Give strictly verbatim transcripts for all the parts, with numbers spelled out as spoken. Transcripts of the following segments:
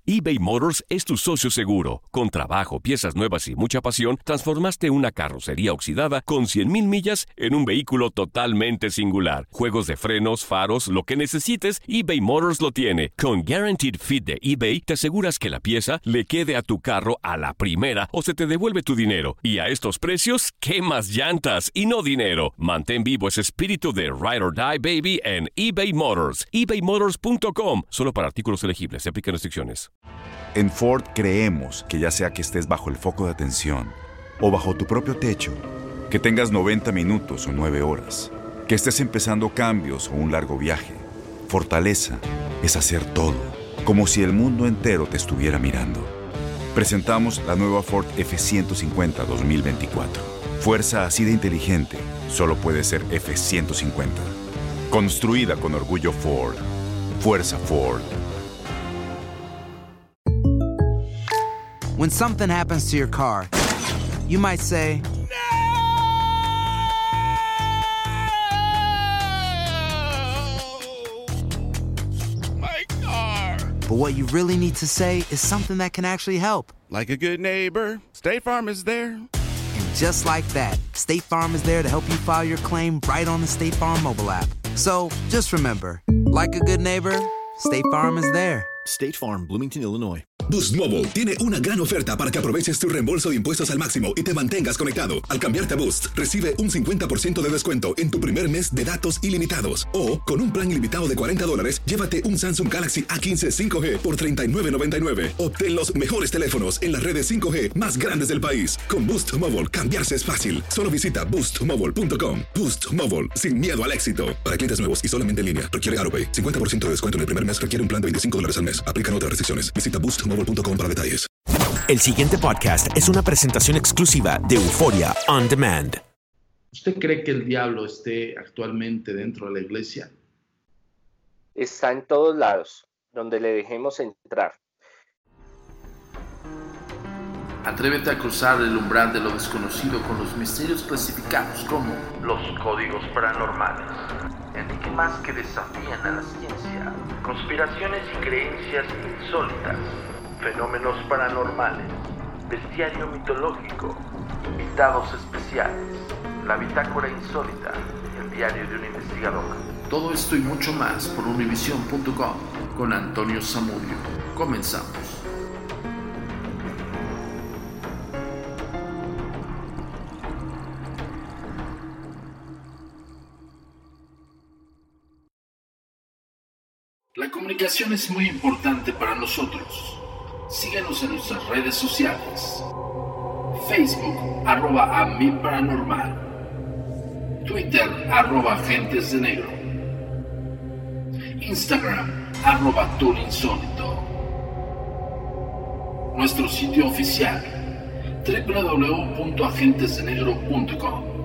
eBay Motors es tu socio seguro. Con trabajo, piezas nuevas y mucha pasión, transformaste una carrocería oxidada con cien mil millas en un vehículo totalmente singular. Juegos de frenos, faros, lo que necesites, eBay Motors lo tiene. Con Guaranteed Fit de eBay, te aseguras que la pieza le quede a tu carro a la primera o se te devuelve tu dinero. Y a estos precios, ¿qué más llantas y no dinero? Mantén vivo ese espíritu de Ride or Die, baby, en eBay Motors. ebay motors punto com. Solo para artículos elegibles. Se aplican restricciones. En Ford creemos que ya sea que estés bajo el foco de atención o bajo tu propio techo, que tengas noventa minutos o nueve horas, que estés empezando cambios o un largo viaje, fortaleza es hacer todo, como si el mundo entero te estuviera mirando. Presentamos la nueva Ford F ciento cincuenta dos mil veinticuatro. Fuerza así de inteligente solo puede ser F ciento cincuenta. Construida con orgullo Ford. Fuerza Ford. When something happens to your car, you might say, My car! but what you really need to say is something that can actually help. Like a good neighbor, State Farm is there. And just like that, State Farm is there to help you file your claim right on the State Farm mobile app. So just remember, like a good neighbor, State Farm is there. State Farm, Bloomington, Illinois. Boost Mobile tiene una gran oferta para que aproveches tu reembolso de impuestos al máximo y te mantengas conectado. Al cambiarte a Boost, recibe un cincuenta por ciento de descuento en tu primer mes de datos ilimitados. O, con un plan ilimitado de cuarenta dólares, llévate un Samsung Galaxy A quince cinco G por treinta y nueve noventa y nueve. Obtén los mejores teléfonos en las redes cinco G más grandes del país. Con Boost Mobile, cambiarse es fácil. Solo visita boost mobile punto com. Boost Mobile, sin miedo al éxito. Para clientes nuevos y solamente en línea, requiere AutoPay. cincuenta por ciento de descuento en el primer mes requiere un plan de veinticinco dólares al mes. Aplican otras restricciones. Visita boost mobile punto com para detalles. El siguiente podcast es una presentación exclusiva de Euforia On Demand. ¿Usted cree que el diablo esté actualmente dentro de la iglesia? Está en todos lados, donde le dejemos entrar. Atrévete a cruzar el umbral de lo desconocido con los misterios clasificados como los códigos paranormales, enigmas que desafían a la ciencia, conspiraciones y creencias insólitas, fenómenos paranormales, bestiario mitológico, invitados especiales, la bitácora insólita, el diario de un investigador. Todo esto y mucho más por univision punto com con Antonio Zamudio. Comenzamos. La comunicación es muy importante para nosotros. Síguenos en nuestras redes sociales. Facebook, arroba a mí paranormal. Twitter, arroba agentes de negro. Instagram, arroba tour insólito. Nuestro sitio oficial, doble u doble u doble u punto agentes de negro punto com.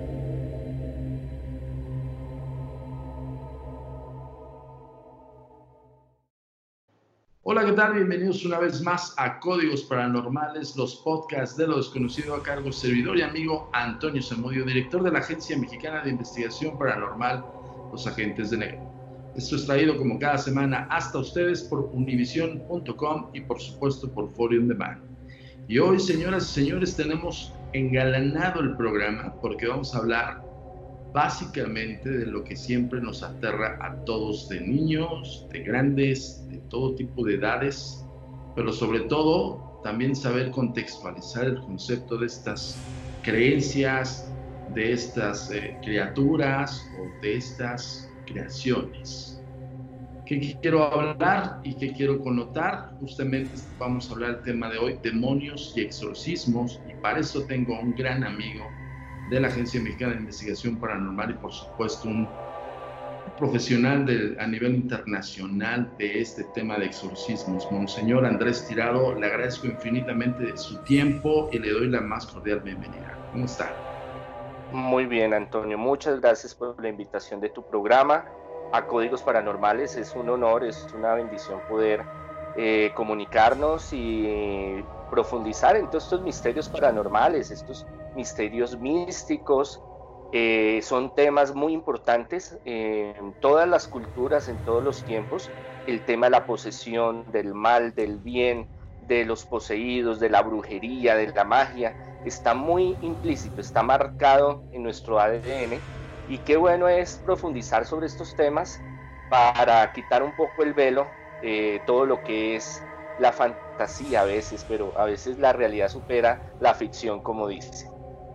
Hola, ¿qué tal? Bienvenidos una vez más a Códigos Paranormales, los podcasts de lo desconocido, a cargo servidor y amigo Antonio Zamudio, director de la Agencia Mexicana de Investigación Paranormal, Los Agentes de Negro. Esto es traído como cada semana hasta ustedes por univision punto com y por supuesto por Euforia On Demand. Y hoy, señoras y señores, tenemos engalanado el programa porque vamos a hablar básicamente de lo que siempre nos aterra a todos, de niños, de grandes, de todo tipo de edades, pero sobre todo también saber contextualizar el concepto de estas creencias, de estas eh, criaturas o de estas creaciones. ¿Qué quiero hablar y qué quiero connotar? Justamente vamos a hablar del tema de hoy, demonios y exorcismos, y para eso tengo un gran amigo de la Agencia Mexicana de Investigación Paranormal y por supuesto un profesional de, a nivel internacional de este tema de exorcismos, Monseñor Andrés Tirado. Le agradezco infinitamente su tiempo y le doy la más cordial bienvenida. ¿Cómo está? Muy bien, Antonio, muchas gracias por la invitación de tu programa a Códigos Paranormales. Es un honor, es una bendición poder eh, comunicarnos y profundizar en todos estos misterios paranormales, estos misterios místicos. Eh, son temas muy importantes eh, en todas las culturas, en todos los tiempos, el tema de la posesión, del mal, del bien, de los poseídos, de la brujería, de la magia, está muy implícito, está marcado en nuestro A D N, y qué bueno es profundizar sobre estos temas para quitar un poco el velo, eh, todo lo que es la fantasía a veces, pero a veces la realidad supera la ficción, como dice.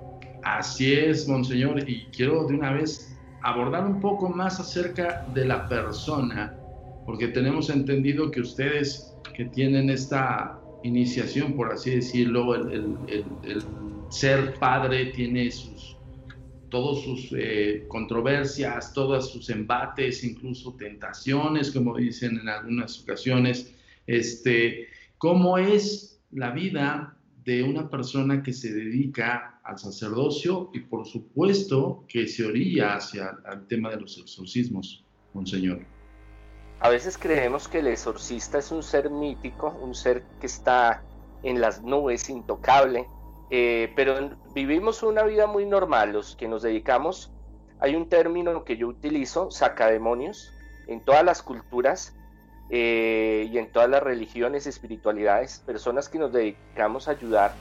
Así es, monseñor, y quiero de una vez abordar un poco más acerca de la persona, porque tenemos entendido que ustedes que tienen esta iniciación, por así decirlo, el, el, el, el ser padre tiene sus, todas sus eh, controversias, todos sus embates, incluso tentaciones, como dicen en algunas ocasiones. Este, ¿cómo es la vida de una persona que se dedica al sacerdocio y por supuesto que se orilla hacia el tema de los exorcismos, monseñor? A veces creemos que el exorcista es un ser mítico, un ser que está en las nubes, intocable, eh, pero vivimos una vida muy normal. Los que nos dedicamos, hay un término que yo utilizo, sacademonios, en todas las culturas eh, y en todas las religiones, espiritualidades, personas que nos dedicamos a ayudar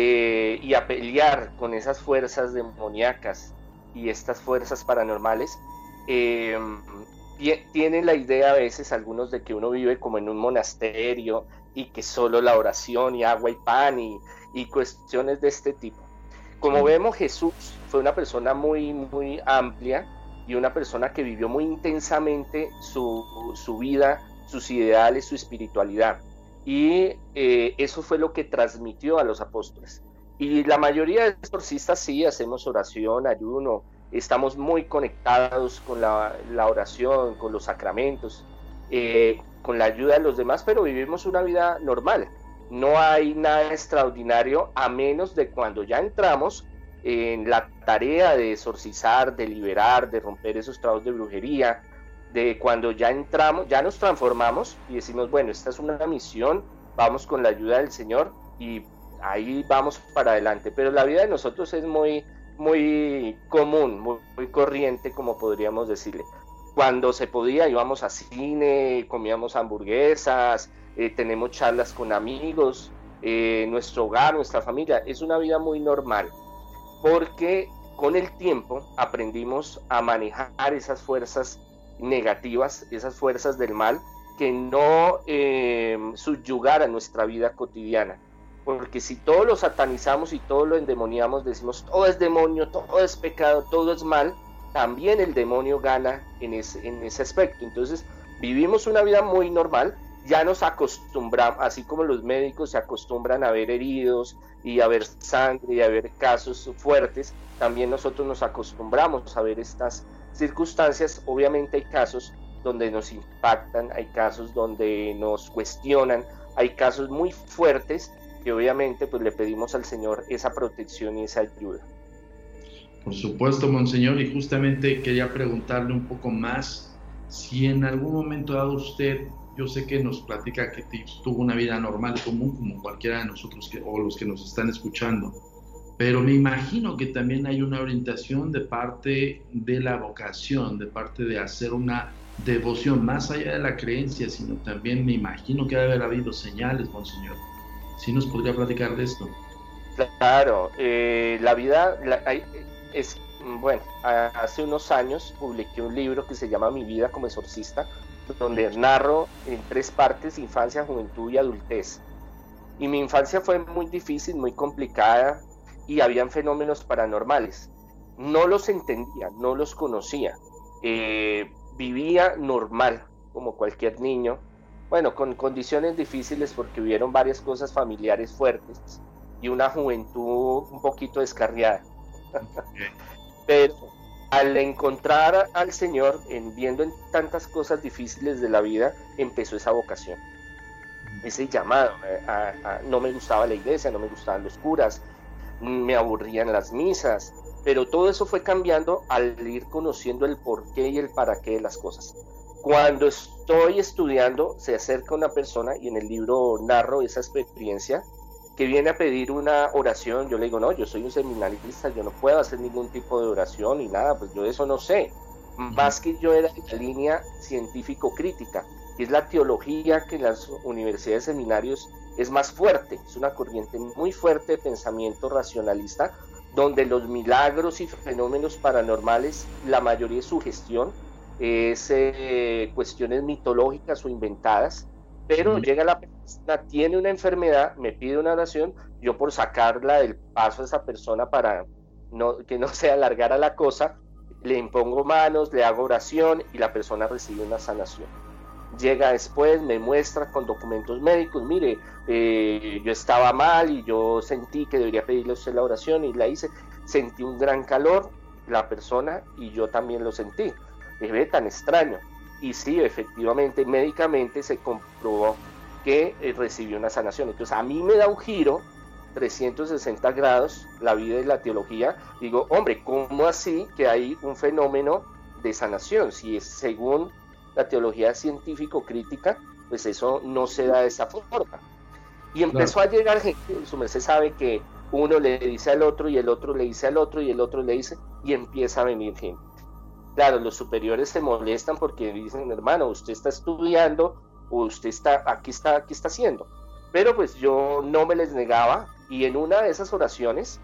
eh, y a pelear con esas fuerzas demoníacas y estas fuerzas paranormales. Eh, Tienen la idea a veces algunos de que uno vive como en un monasterio y que solo la oración y agua y pan y, y cuestiones de este tipo. Como vemos, Jesús fue una persona muy, muy amplia y una persona que vivió muy intensamente su, su vida, sus ideales, su espiritualidad. Y eh, eso fue lo que transmitió a los apóstoles. Y la mayoría de exorcistas sí hacemos oración, ayuno, estamos muy conectados con la, la oración, con los sacramentos, eh, con la ayuda de los demás, pero vivimos una vida normal. No hay nada extraordinario, a menos de cuando ya entramos en la tarea de exorcizar, de liberar, de romper esos trabajos de brujería, de cuando ya entramos, ya nos transformamos y decimos, bueno, esta es una misión, vamos con la ayuda del Señor y ahí vamos para adelante. Pero la vida de nosotros es muy... muy común, muy, muy corriente, como podríamos decirle. Cuando se podía íbamos a cine, comíamos hamburguesas, eh, tenemos charlas con amigos, eh, nuestro hogar, nuestra familia. Es una vida muy normal, porque con el tiempo aprendimos a manejar esas fuerzas negativas, esas fuerzas del mal, que no eh, subyugaran nuestra vida cotidiana. Porque si todo lo satanizamos y todo lo endemoniamos, decimos todo es demonio, todo es pecado, todo es mal, también el demonio gana en ese, en ese aspecto. Entonces vivimos una vida muy normal, ya nos acostumbramos, así como los médicos se acostumbran a ver heridos y a ver sangre y a ver casos fuertes, también nosotros nos acostumbramos a ver estas circunstancias. Obviamente hay casos donde nos impactan, hay casos donde nos cuestionan, hay casos muy fuertes que obviamente pues le pedimos al Señor esa protección y esa ayuda. Por supuesto, monseñor, y justamente quería preguntarle un poco más si en algún momento dado usted, yo sé que nos platica que tuvo una vida normal, común, como cualquiera de nosotros que, o los que nos están escuchando, pero me imagino que también hay una orientación de parte de la vocación, de parte de hacer una devoción, más allá de la creencia, sino también me imagino que debe haber habido señales, monseñor. ¿Sí nos podría platicar de esto? Claro, eh, la vida la, hay, es, bueno, hace unos años publiqué un libro que se llama Mi vida como exorcista, donde narro en tres partes: infancia, juventud y adultez. Y mi infancia fue muy difícil, muy complicada, y habían fenómenos paranormales. No los entendía, no los conocía. Eh, vivía normal, como cualquier niño. Bueno, con condiciones difíciles porque hubieron varias cosas familiares fuertes y una juventud un poquito descarriada. Pero al encontrar al Señor, en viendo en tantas cosas difíciles de la vida, empezó esa vocación, ese llamado. A, a, no me gustaba la iglesia, no me gustaban los curas, me aburrían las misas, pero todo eso fue cambiando al ir conociendo el porqué y el para qué de las cosas. Cuando estoy estudiando, se acerca una persona y en el libro narro esa experiencia, que viene a pedir una oración. Yo le digo, no, yo soy un seminarista, yo no puedo hacer ningún tipo de oración ni nada, pues yo de eso no sé. Uh-huh. Más que yo era de la línea científico-crítica, que es la teología que en las universidades, seminarios es más fuerte, es una corriente muy fuerte de pensamiento racionalista, donde los milagros y fenómenos paranormales, la mayoría es sugestión, es eh, cuestiones mitológicas o inventadas, pero llega la persona, tiene una enfermedad, me pide una oración, yo por sacarla del paso a esa persona para no, que no se alargara la cosa, le impongo manos, le hago oración y la persona recibe una sanación. Llega después, me muestra con documentos médicos, mire, eh, yo estaba mal y yo sentí que debería pedirle a usted la oración y la hice, sentí un gran calor, la persona y yo también lo sentí, me ve tan extraño. Y sí, efectivamente, médicamente se comprobó que eh, recibió una sanación. Entonces a mí me da un giro trescientos sesenta grados la vida y la teología. Digo, hombre, ¿cómo así que hay un fenómeno de sanación? Si es según la teología científico-crítica, pues eso no se da de esa forma. Y empezó claro. a llegar gente, su merced sabe que uno le dice al otro y el otro le dice al otro y el otro le dice, y empieza a venir gente. Claro, los superiores se molestan porque dicen, hermano, usted está estudiando, o usted está, aquí está, aquí está haciendo. Pero pues yo no me les negaba, y en una de esas oraciones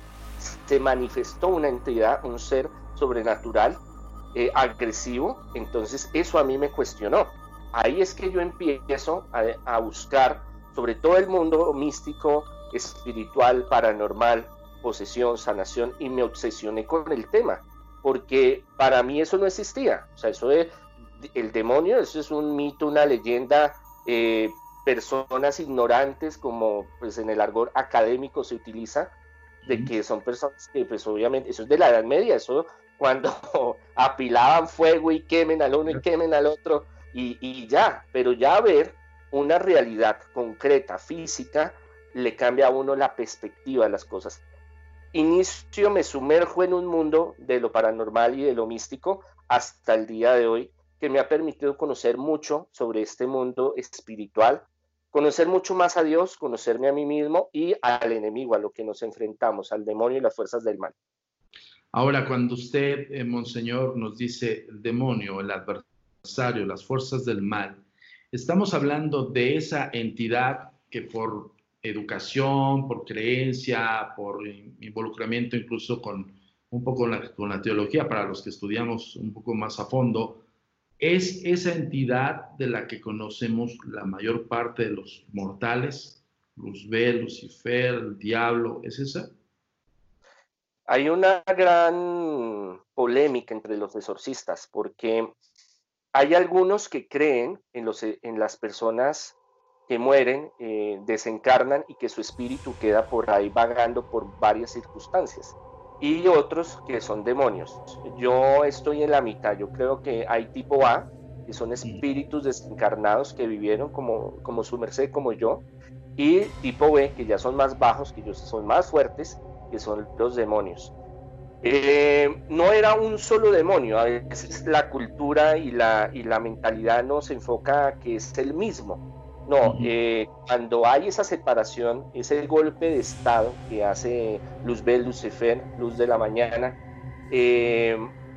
se manifestó una entidad, un ser sobrenatural, eh, agresivo. Entonces eso a mí me cuestionó. Ahí es que yo empiezo a, a buscar sobre todo el mundo místico, espiritual, paranormal, posesión, sanación, y me obsesioné con el tema. Porque para mí eso no existía, o sea, eso de el demonio, eso es un mito, una leyenda, eh, personas ignorantes, como pues en el argot académico se utiliza, de que son personas que pues obviamente, eso es de la Edad Media, eso cuando apilaban fuego y quemen al uno y quemen al otro, y, y ya, pero ya ver una realidad concreta, física, le cambia a uno la perspectiva de las cosas. Inicio, me sumerjo en un mundo de lo paranormal y de lo místico hasta el día de hoy, que me ha permitido conocer mucho sobre este mundo espiritual, conocer mucho más a Dios, conocerme a mí mismo y al enemigo, a lo que nos enfrentamos, al demonio y las fuerzas del mal. Ahora, cuando usted, eh, Monseñor, nos dice el demonio, el adversario, las fuerzas del mal, estamos hablando de esa entidad que por educación, por creencia, por involucramiento incluso con un poco con la, con la teología, para los que estudiamos un poco más a fondo, es esa entidad de la que conocemos la mayor parte de los mortales, Luzbel, Lucifer, el diablo, ¿es esa? Hay una gran polémica entre los exorcistas, porque hay algunos que creen en, los, en las personas que mueren, eh, desencarnan y que su espíritu queda por ahí vagando por varias circunstancias, y otros que son demonios. Yo estoy en la mitad, yo creo que hay tipo A, que son espíritus desencarnados que vivieron como, como su merced, como yo, y tipo B, que ya son más bajos, que ellos son más fuertes, que son los demonios. Eh, no era un solo demonio, a veces la cultura y la, y la mentalidad nos enfoca a que es el mismo. No, eh, cuando hay esa separación, ese golpe de estado que hace Luzbel, Lucifer, luz de la mañana, eh,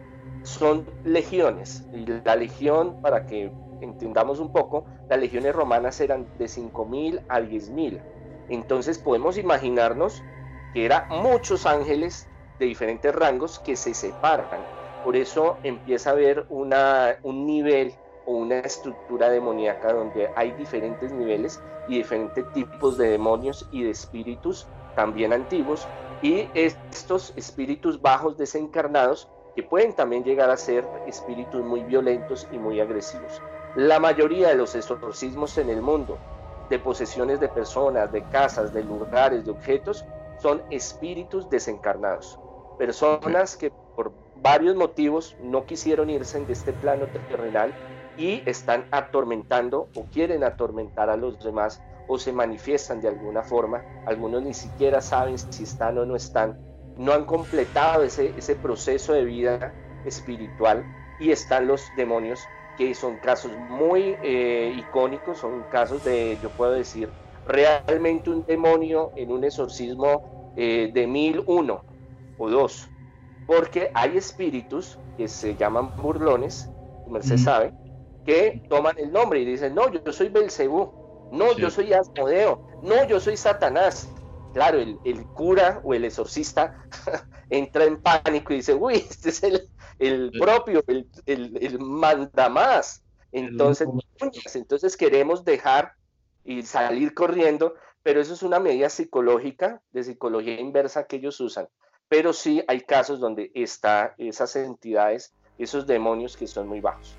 son legiones. Y la legión, para que entendamos un poco, las legiones romanas eran de cinco mil a diez mil. Entonces podemos imaginarnos que eran muchos ángeles de diferentes rangos que se separan. Por eso empieza a haber una, un nivel o una estructura demoníaca donde hay diferentes niveles y diferentes tipos de demonios y de espíritus también antiguos, y estos espíritus bajos desencarnados que pueden también llegar a ser espíritus muy violentos y muy agresivos. La mayoría de los exorcismos en el mundo, de posesiones de personas, de casas, de lugares, de objetos, son espíritus desencarnados, personas que por varios motivos no quisieron irse de este plano terrenal y están atormentando o quieren atormentar a los demás, o se manifiestan de alguna forma. Algunos ni siquiera saben si están o no están, no han completado ese, ese proceso de vida espiritual, y están los demonios, que son casos muy eh, icónicos, son casos de, yo puedo decir, realmente un demonio en un exorcismo eh, de mil uno o dos, porque hay espíritus que se llaman burlones, como se mm. sabe, que toman el nombre y dicen, no, yo soy Belcebú, no, sí. yo soy Asmodeo, no, yo soy Satanás. Claro, el, el cura o el exorcista entra en pánico y dice, uy, este es el, el propio, el, el, el mandamás. Entonces, entonces queremos dejar y salir corriendo, pero eso es una medida psicológica, de psicología inversa que ellos usan. Pero sí hay casos donde están esas entidades, esos demonios que son muy bajos.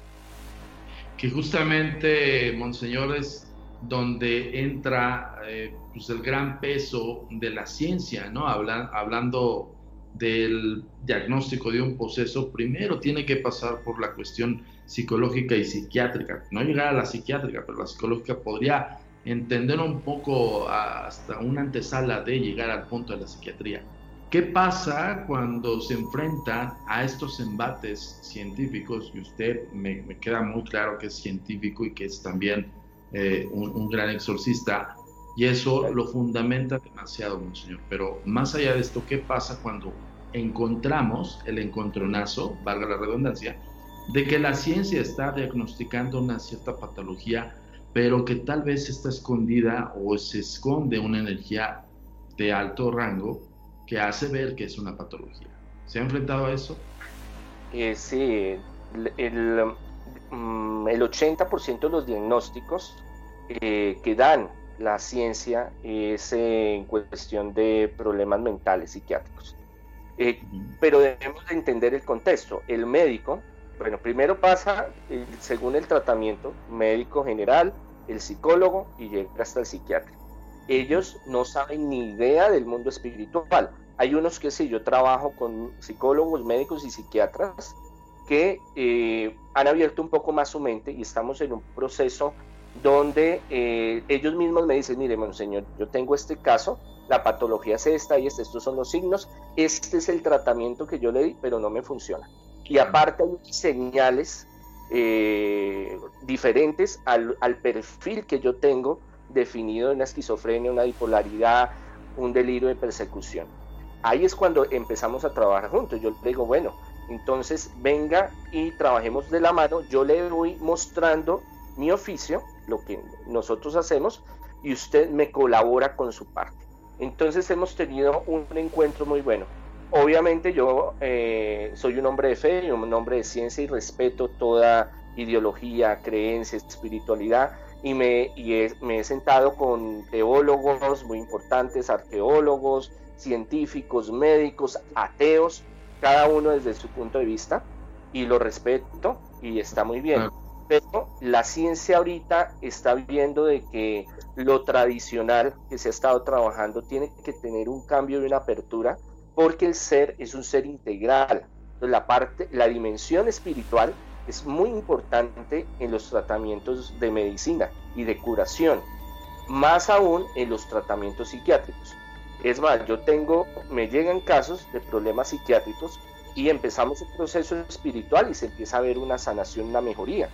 Que justamente, monseñor, es donde entra eh, pues el gran peso de la ciencia, ¿no? Hablan, hablando del diagnóstico de un poseso, primero tiene que pasar por la cuestión psicológica y psiquiátrica, no llegar a la psiquiátrica, pero la psicológica podría entender un poco hasta una antesala de llegar al punto de la psiquiatría. ¿Qué pasa cuando se enfrentan a estos embates científicos? Y usted me, me queda muy claro que es científico y que es también eh, un, un gran exorcista, y eso lo fundamenta demasiado, monseñor. Pero más allá de esto, ¿qué pasa cuando encontramos el encontronazo, valga la redundancia, de que la ciencia está diagnosticando una cierta patología, pero que tal vez está escondida o se esconde una energía de alto rango que hace ver que es una patología? ¿Se ha enfrentado a eso? Eh, sí, el, el, el ochenta por ciento de los diagnósticos eh, que dan la ciencia es eh, en cuestión de problemas mentales, psiquiátricos. Eh, uh-huh. Pero debemos de entender el contexto. El médico, bueno, primero pasa, eh, según el tratamiento, médico general, el psicólogo y llega hasta el psiquiatra. Ellos no saben ni idea del mundo espiritual. Hay unos que sí, yo trabajo con psicólogos, médicos y psiquiatras que eh, han abierto un poco más su mente y estamos en un proceso donde eh, ellos mismos me dicen, mire, monseñor, yo tengo este caso, la patología es esta y este, estos son los signos, este es el tratamiento que yo le di, pero no me funciona. Y aparte hay señales eh, diferentes al, al perfil que yo tengo definido en una esquizofrenia, una bipolaridad, un delirio de persecución. Ahí es cuando empezamos a trabajar juntos. Yo le digo, bueno, entonces venga y trabajemos de la mano, yo le voy mostrando mi oficio, lo que nosotros hacemos, y usted me colabora con su parte. Entonces hemos tenido un encuentro muy bueno. Obviamente yo eh, soy un hombre de fe, un hombre de ciencia y respeto toda ideología, creencia, espiritualidad, y me, y he, me he sentado con teólogos muy importantes, arqueólogos, científicos, médicos, ateos, cada uno desde su punto de vista, y lo respeto y está muy bien. Pero la ciencia ahorita está viendo de que lo tradicional que se ha estado trabajando tiene que tener un cambio y una apertura, porque el ser es un ser integral. Entonces la parte, la dimensión espiritual es muy importante en los tratamientos de medicina y de curación, más aún en los tratamientos psiquiátricos. Es más, yo tengo, me llegan casos de problemas psiquiátricos y empezamos un proceso espiritual y se empieza a ver una sanación, una mejoría.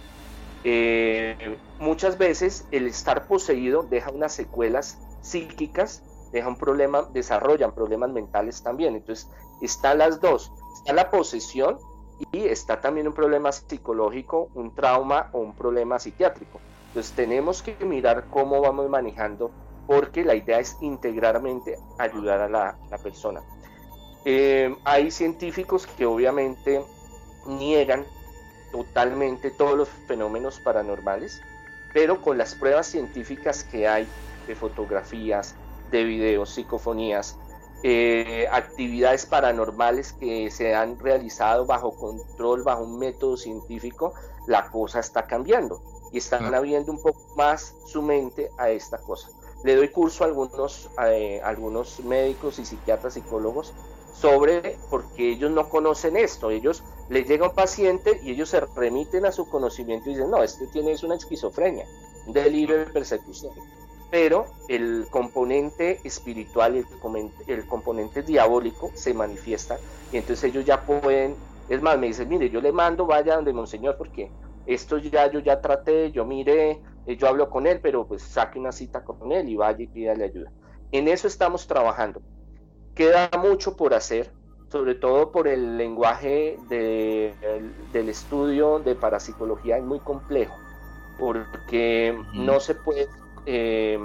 Eh, muchas veces el estar poseído deja unas secuelas psíquicas, deja un problema, desarrollan problemas mentales también. Entonces están las dos, está la posesión y está también un problema psicológico, un trauma o un problema psiquiátrico. Entonces tenemos que mirar cómo vamos manejando, porque la idea es integralmente ayudar a la, la persona. Eh, hay científicos que obviamente niegan totalmente todos los fenómenos paranormales, pero con las pruebas científicas que hay de fotografías, de videos, psicofonías, eh, actividades paranormales que se han realizado bajo control, bajo un método científico, la cosa está cambiando y están abriendo un poco más su mente a esta cosa. Le doy curso a algunos, eh, algunos médicos y psiquiatras, psicólogos, sobre, porque ellos no conocen esto. Ellos les llega un paciente y ellos se remiten a su conocimiento y dicen, no, este tiene es una esquizofrenia, un delirio de persecución. Pero el componente espiritual, el, el componente diabólico se manifiesta, y entonces ellos ya pueden, es más, me dicen, mire, yo le mando, vaya donde monseñor, porque esto ya yo ya traté, yo miré, yo hablo con él, pero pues saque una cita con él y vaya y pídale ayuda. En eso estamos trabajando. Queda mucho por hacer, sobre todo por el lenguaje de, el, del estudio de parapsicología, es muy complejo, porque uh-huh. no se puede, eh,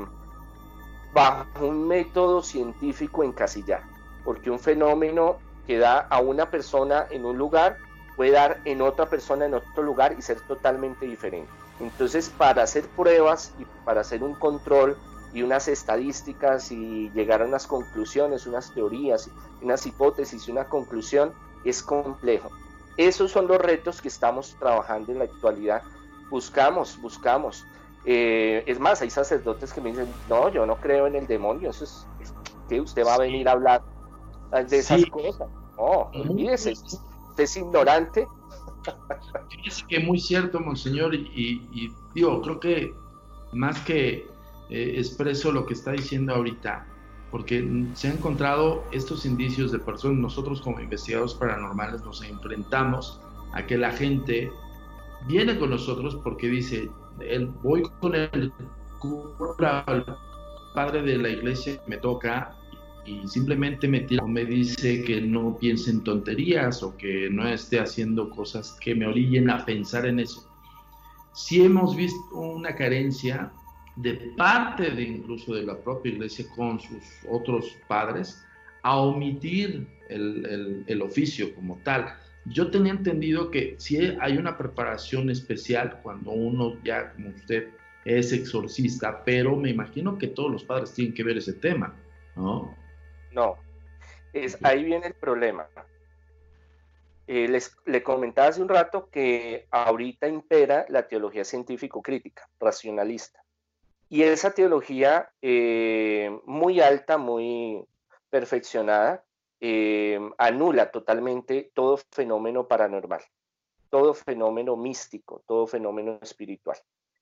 bajo un método científico, encasillar, porque un fenómeno que da a una persona en un lugar puede dar en otra persona en otro lugar y ser totalmente diferente. Entonces, para hacer pruebas y para hacer un control y unas estadísticas y llegar a unas conclusiones, unas teorías, unas hipótesis y una conclusión, es complejo. Esos son los retos que estamos trabajando en la actualidad. Buscamos, buscamos. Eh, es más, hay sacerdotes que me dicen, no, yo no creo en el demonio, eso es, es que usted va a venir a hablar de esas sí. cosas. No, olvídese, usted es ignorante. Fíjese que muy cierto, monseñor, y, y, y digo, creo que más que eh, expreso lo que está diciendo ahorita, porque se han encontrado estos indicios de personas, nosotros como investigadores paranormales nos enfrentamos a que la gente viene con nosotros porque dice, el, voy con el cura, el padre de la iglesia, me toca y simplemente me tira, me dice que no piense en tonterías o que no esté haciendo cosas que me orillen a pensar en eso. Sí hemos visto una carencia de parte de incluso de la propia iglesia con sus otros padres a omitir el, el, el oficio como tal. Yo tenía entendido que sí hay una preparación especial cuando uno ya, como usted, es exorcista, pero me imagino que todos los padres tienen que ver ese tema, ¿no? No, es, ahí viene el problema. Eh, les, le comentaba hace un rato que ahorita impera la teología científico-crítica, racionalista. Y esa teología eh, muy alta, muy perfeccionada, eh, anula totalmente todo fenómeno paranormal, todo fenómeno místico, todo fenómeno espiritual.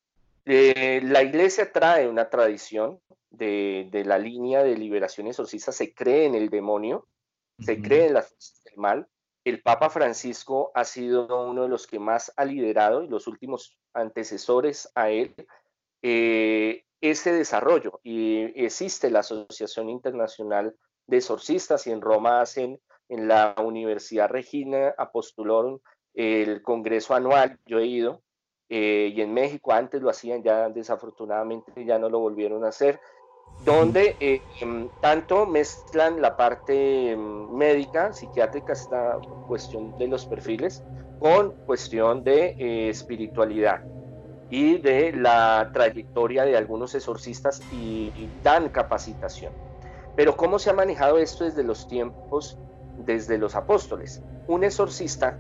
Eh, la iglesia trae una tradición de, de la línea de liberación exorcista, se cree en el demonio, uh-huh. se cree en las fuerzas del mal. El Papa Francisco ha sido uno de los que más ha liderado y los últimos antecesores a él eh, ese desarrollo, y existe la Asociación Internacional de Exorcistas y en Roma hacen en la Universidad Regina Apostolorum el congreso anual, yo he ido, eh, y en México antes lo hacían, ya desafortunadamente ya no lo volvieron a hacer, donde eh, tanto mezclan la parte médica, psiquiátrica, esta cuestión de los perfiles, con cuestión de eh, espiritualidad y de la trayectoria de algunos exorcistas y, y dan capacitación. Pero ¿cómo se ha manejado esto desde los tiempos, desde los apóstoles? Un exorcista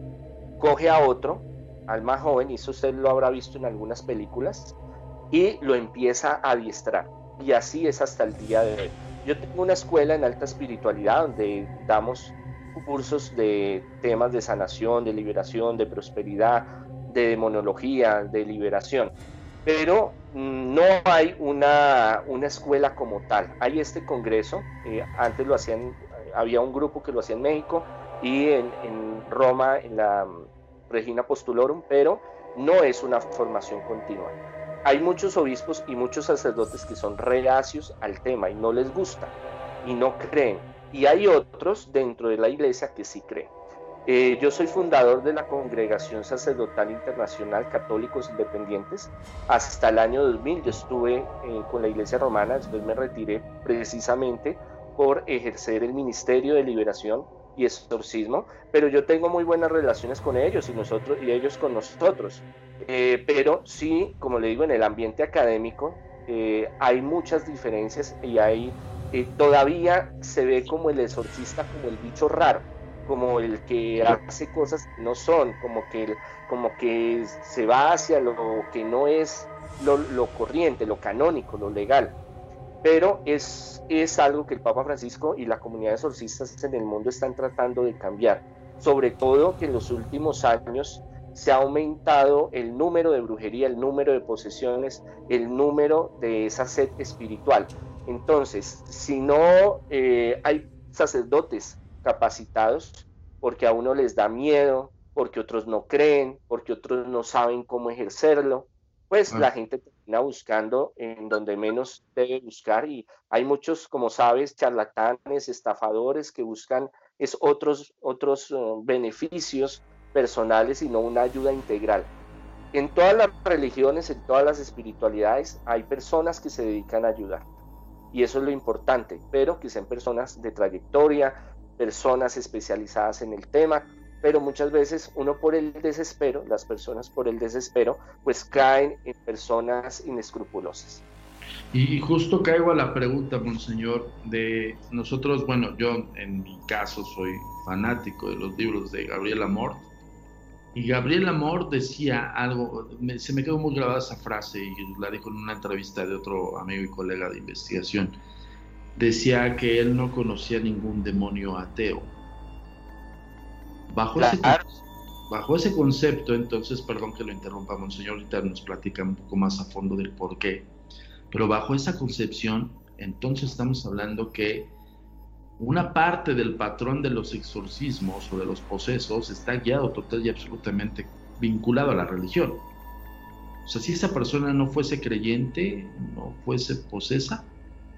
coge a otro, al más joven, y eso usted lo habrá visto en algunas películas, y lo empieza a adiestrar. Y así es hasta el día de hoy. Yo tengo una escuela en alta espiritualidad donde damos cursos de temas de sanación, de liberación, de prosperidad, de demonología, de liberación. Pero no hay una, una escuela como tal. Hay este congreso, eh, antes lo hacían, había un grupo que lo hacía en México y en, en Roma, en la Regina Apostolorum, pero no es una formación continua. Hay muchos obispos y muchos sacerdotes que son reacios al tema y no les gusta y no creen. Y hay otros dentro de la iglesia que sí creen. Eh, yo soy fundador de la Congregación Sacerdotal Internacional Católicos Independientes. Hasta el año dos mil yo estuve eh, con la Iglesia Romana, después me retiré precisamente por ejercer el ministerio de liberación y exorcismo, pero yo tengo muy buenas relaciones con ellos y nosotros y ellos con nosotros. Eh, pero sí, como le digo, en el ambiente académico eh, hay muchas diferencias y hay, eh, todavía se ve como el exorcista como el bicho raro, como el que hace cosas que no son, como que, como que se va hacia lo que no es lo, lo corriente, lo canónico, lo legal. Pero es, es algo que el Papa Francisco y la comunidad de exorcistas en el mundo están tratando de cambiar. Sobre todo que en los últimos años se ha aumentado el número de brujería, el número de posesiones, el número de esa sed espiritual. Entonces, si no eh, hay sacerdotes capacitados, porque a uno les da miedo, porque otros no creen, porque otros no saben cómo ejercerlo, pues ah. la gente termina buscando en donde menos debe buscar y hay muchos, como sabes, charlatanes, estafadores que buscan es otros, otros uh, beneficios personales y no una ayuda integral. En todas las religiones, en todas las espiritualidades, hay personas que se dedican a ayudar. Y eso es lo importante, pero que sean personas de trayectoria, personas especializadas en el tema, pero muchas veces uno por el desespero, las personas por el desespero, pues caen en personas inescrupulosas. Y justo caigo a la pregunta, monseñor, de nosotros, bueno, yo en mi caso soy fanático de los libros de Gabriel Amorth, y Gabriel Amorth decía algo, me, se me quedó muy grabada esa frase, y la dijo en una entrevista de otro amigo y colega de investigación. Decía que él no conocía ningún demonio ateo. Bajo, claro. ese, bajo ese concepto, entonces, perdón que lo interrumpa, monseñor, ahorita nos platica un poco más a fondo del por qué, pero bajo esa concepción, entonces estamos hablando que una parte del patrón de los exorcismos o de los posesos está guiado total y absolutamente vinculado a la religión. O sea, si esa persona no fuese creyente, no fuese posesa.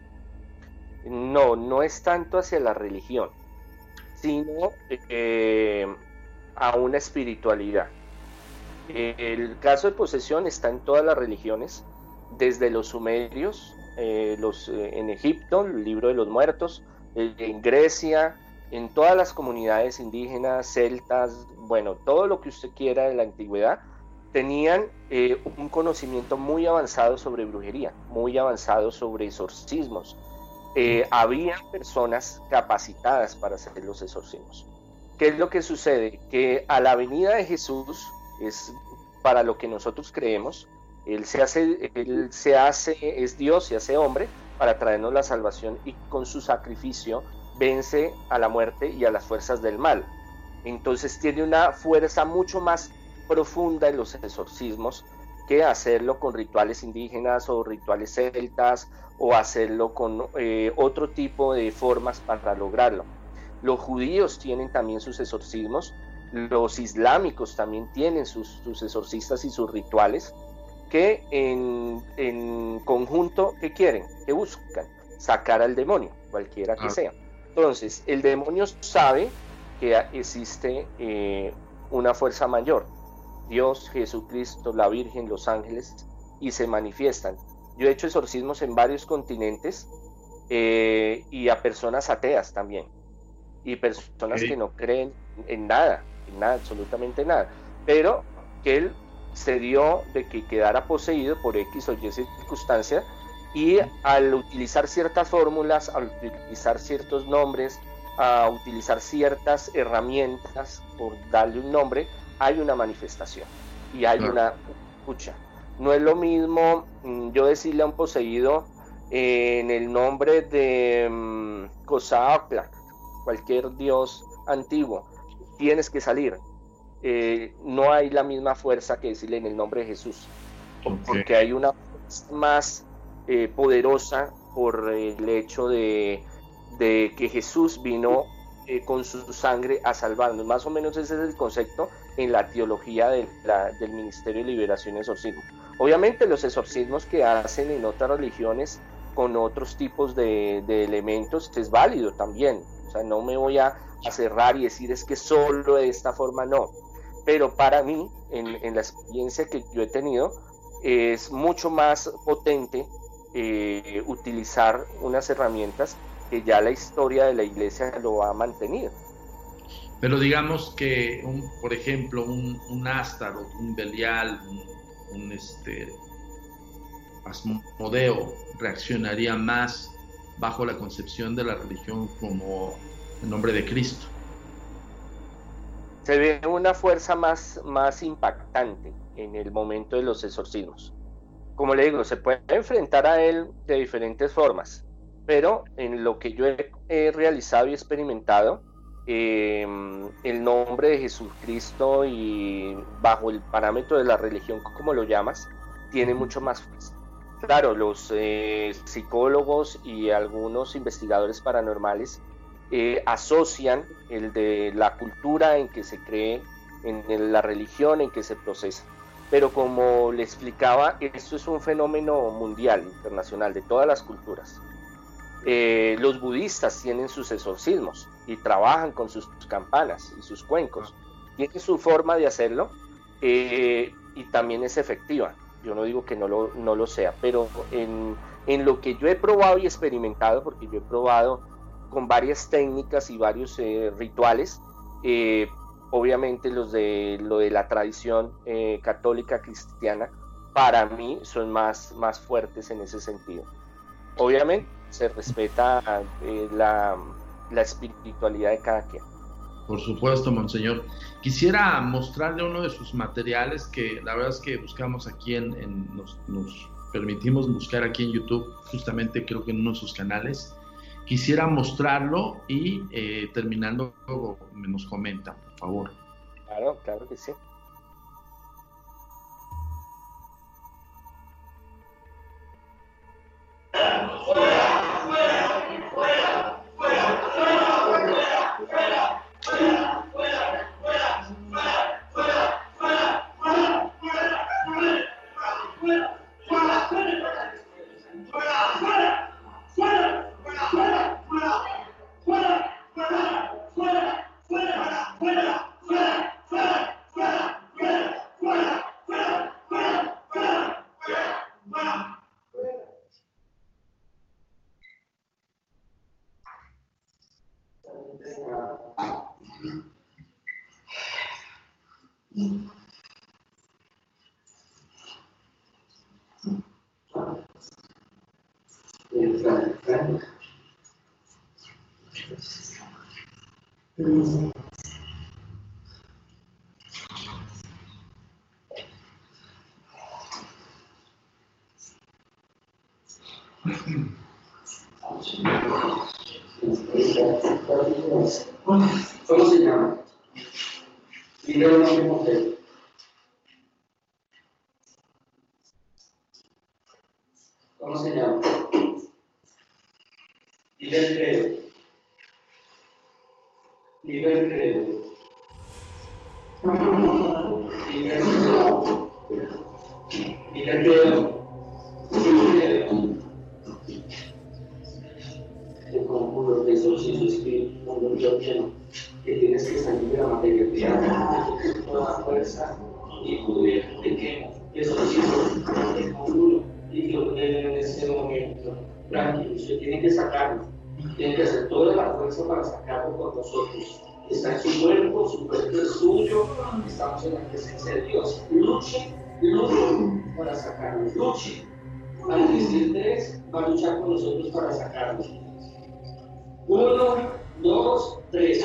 No, no es tanto hacia la religión, sino eh, a una espiritualidad. El caso de posesión está en todas las religiones, desde los sumerios, eh, los, eh, en Egipto, el libro de los muertos, eh, en Grecia, en todas las comunidades indígenas, celtas, bueno, todo lo que usted quiera de la antigüedad, tenían eh, un conocimiento muy avanzado sobre brujería, muy avanzado sobre exorcismos. Eh, había personas capacitadas para hacer los exorcismos. ¿Qué es lo que sucede? Que a la venida de Jesús, es para lo que nosotros creemos, Él se hace, él se hace, es Dios, se hace hombre para traernos la salvación y con su sacrificio vence a la muerte y a las fuerzas del mal. Entonces tiene una fuerza mucho más profunda en los exorcismos que hacerlo con rituales indígenas o rituales celtas o hacerlo con eh, otro tipo de formas para lograrlo. Los judíos tienen también sus exorcismos, los islámicos también tienen sus, sus exorcistas y sus rituales, que en, en conjunto, ¿qué quieren? ¿Qué buscan? Sacar al demonio, cualquiera que ah. sea. Entonces, el demonio sabe que existe eh, una fuerza mayor, Dios, Jesucristo, la Virgen, los ángeles, y se manifiestan. Yo he hecho exorcismos en varios continentes eh, y a personas ateas también, y personas okay. que no creen en nada, en nada, absolutamente nada, pero que él se dio de que quedara poseído por X o Y circunstancia, y al utilizar ciertas fórmulas, al utilizar ciertos nombres, a utilizar ciertas herramientas, por darle un nombre, hay una manifestación y hay claro. una escucha. No es lo mismo yo decirle a un poseído eh, en el nombre de um, Cozaocla, cualquier dios antiguo, tienes que salir. Eh, no hay la misma fuerza que decirle en el nombre de Jesús, okay. porque hay una fuerza más eh, poderosa por el hecho de, de que Jesús vino eh, con su sangre a salvarnos. Más o menos ese es el concepto en la teología de la, del Ministerio de Liberación y Exorcismo. Obviamente los exorcismos que hacen en otras religiones con otros tipos de, de elementos es válido también. O sea, no me voy a, a cerrar y decir es que solo de esta forma, no. Pero para mí, en, en la experiencia que yo he tenido, es mucho más potente eh, utilizar unas herramientas que ya la historia de la iglesia lo ha mantenido. Pero digamos que, un, por ejemplo, un, un Astaroth, un Belial, un, un este, Asmodeo, reaccionaría más bajo la concepción de la religión como el nombre de Cristo. Se ve una fuerza más, más impactante en el momento de los exorcismos. Como le digo, se puede enfrentar a él de diferentes formas, pero en lo que yo he, he realizado y experimentado, eh, el nombre de Jesucristo y bajo el parámetro de la religión, como lo llamas, tiene mucho más fuerza. Claro, los eh, psicólogos y algunos investigadores paranormales eh, asocian el de la cultura en que se cree, en, en la religión en que se procesa. Pero como le explicaba, esto es un fenómeno mundial, internacional, de todas las culturas. Eh, los budistas tienen sus exorcismos, y trabajan con sus campanas y sus cuencos. Tiene su forma de hacerlo eh, y también es efectiva. Yo no digo que no lo, no lo sea, pero en, en lo que yo he probado y experimentado, porque yo he probado con varias técnicas y varios eh, rituales, eh, obviamente los de, lo de la tradición eh, católica cristiana, para mí son más, más fuertes en ese sentido. Obviamente se respeta eh, la, la espiritualidad de cada quien. Por supuesto, monseñor. Quisiera mostrarle uno de sus materiales que la verdad es que buscamos aquí en, en nos, nos permitimos buscar aquí en YouTube, justamente creo que en uno de sus canales. Quisiera mostrarlo y eh, terminando nos comenta, por favor. Claro, claro que sí. ¿Cómo se llama? Dile un nombre completo. ¿Cómo se llama? Dile el credo. Dile el credo. Dile el credo. Dile el credo. Te conjuro, te exorcizo, espíritu, cuando yo quiero, que tienes que salir de la materialidad, que toda fuerza y poder te quemo, te exorcizo, te conjuro, y que ordenen en este momento. Tranquilo, usted tiene que sacarlo, tiene que hacer toda la fuerza para sacarlo con nosotros. Está en su cuerpo, su cuerpo es suyo, estamos en la presencia de Dios. Luche, luche para sacarlo, luche. Al decir tres, va a luchar con nosotros para sacarlo. Uno, dos, tres.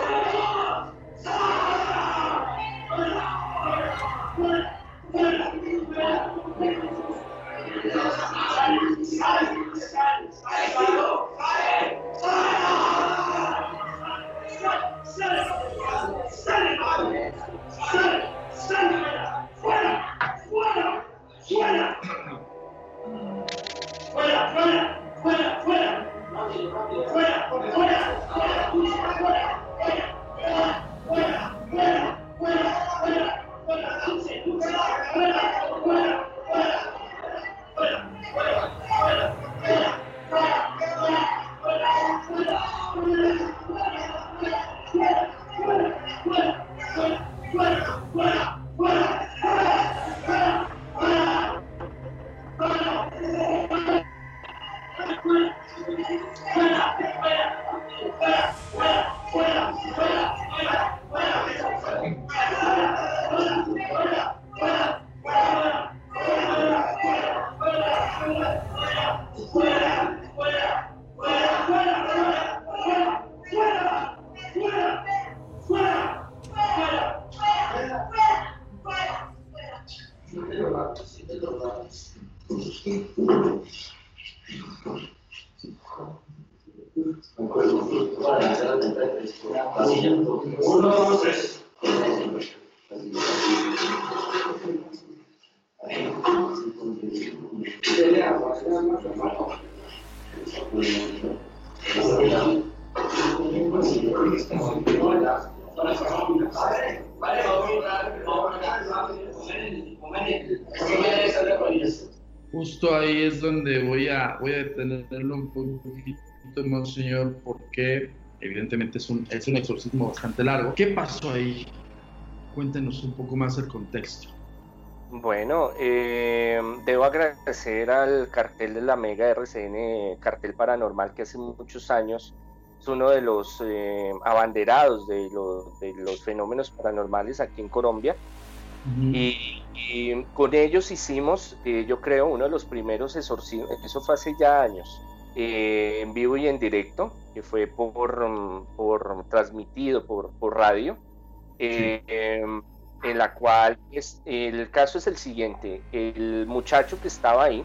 Uno, dos, tres. Justo ahí es donde voy a, voy a detenerlo un poquito, monseñor, porque evidentemente es un, es un exorcismo bastante largo. ¿Qué pasó ahí? Cuéntenos un poco más el contexto. Bueno, eh, debo agradecer al cartel de la Mega R C N, Cartel Paranormal, que hace muchos años es uno de los eh, abanderados de, lo, de los fenómenos paranormales aquí en Colombia. Uh-huh. y, y con ellos hicimos, eh, yo creo, uno de los primeros exorcismos, eso fue hace ya años, eh, en vivo y en directo, que fue por, por transmitido por, por radio. Eh, sí. eh, en la cual es, el caso es el siguiente: el muchacho que estaba ahí,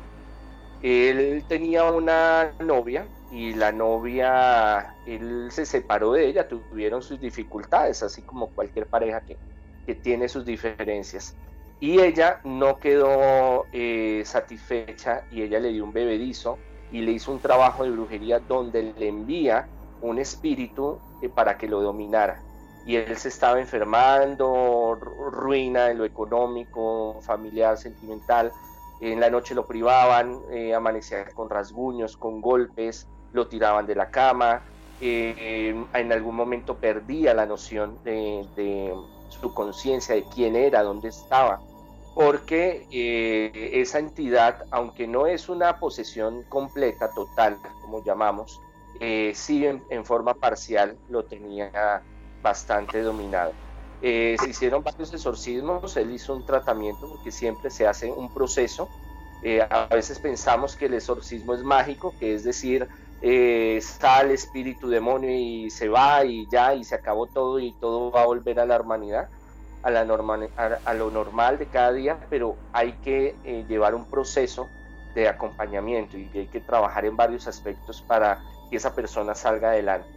él tenía una novia y la novia, él se separó de ella, tuvieron sus dificultades, así como cualquier pareja que, que tiene sus diferencias, y ella no quedó eh, satisfecha y ella le dio un bebedizo y le hizo un trabajo de brujería donde le envía un espíritu eh, para que lo dominara. Y él se estaba enfermando, ruina en lo económico, familiar, sentimental. En la noche lo privaban, eh, amanecía con rasguños, con golpes, lo tiraban de la cama. Eh, en algún momento perdía la noción de, de su conciencia, de quién era, dónde estaba. Porque eh, esa entidad, aunque no es una posesión completa, total, como llamamos, eh, sí en, en forma parcial lo tenía bastante dominado. Eh, se hicieron varios exorcismos, él hizo un tratamiento, porque siempre se hace un proceso. Eh, a veces pensamos que el exorcismo es mágico, que es decir, eh, sale espíritu demonio y se va y ya, y se acabó todo y todo va a volver a la humanidad, a, la normal, a, a lo normal de cada día, pero hay que eh, llevar un proceso de acompañamiento y hay que trabajar en varios aspectos para que esa persona salga adelante.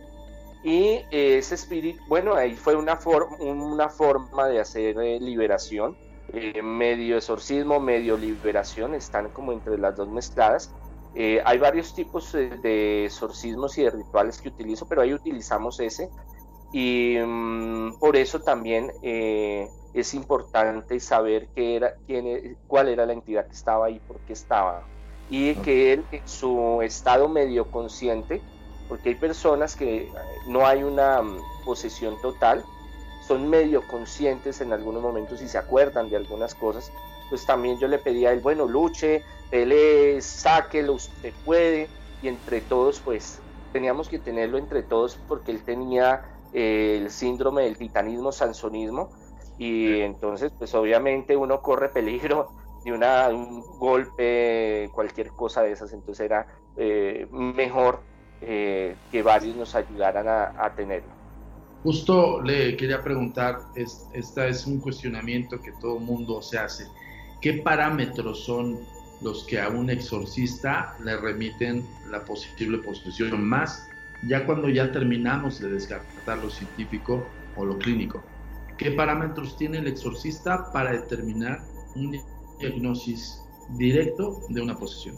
Y eh, ese espíritu, bueno, ahí fue una, for- una forma de hacer eh, liberación, eh, medio exorcismo, medio liberación, están como entre las dos mezcladas. Eh, hay varios tipos de, de exorcismos y de rituales que utilizo, pero ahí utilizamos ese, y um, por eso también eh, es importante saber qué era, quién, cuál era la entidad que estaba ahí, por qué estaba, y que él en su estado medio consciente, porque hay personas que no hay una um, posesión total, son medio conscientes en algunos momentos y se acuerdan de algunas cosas. Pues también yo le pedí a él, bueno, luche, pelee, sáquelo, usted puede, y entre todos, pues teníamos que tenerlo entre todos, porque él tenía eh, el síndrome del titanismo, sansonismo, y entonces pues obviamente uno corre peligro de una, un golpe, cualquier cosa de esas, entonces era eh, mejor Eh, que varios nos ayudaran a, a tenerlo. Justo le quería preguntar, es, este es un cuestionamiento que todo mundo se hace. ¿Qué parámetros son los que a un exorcista le remiten la posible posesión? Más ya cuando ya terminamos de descartar lo científico o lo clínico. ¿Qué parámetros tiene el exorcista para determinar un diagnóstico directo de una posesión?